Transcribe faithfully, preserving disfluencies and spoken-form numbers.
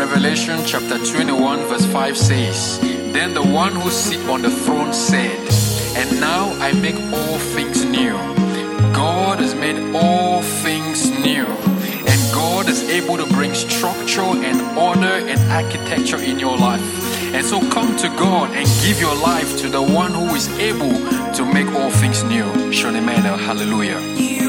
Revelation chapter twenty-one verse five says, "Then the one who sits on the throne said, and now I make all things new." God has made all things new. And God is able to bring structure and order and architecture in your life. And so come to God and give your life to the one who is able to make all things new. Shout amen, hallelujah.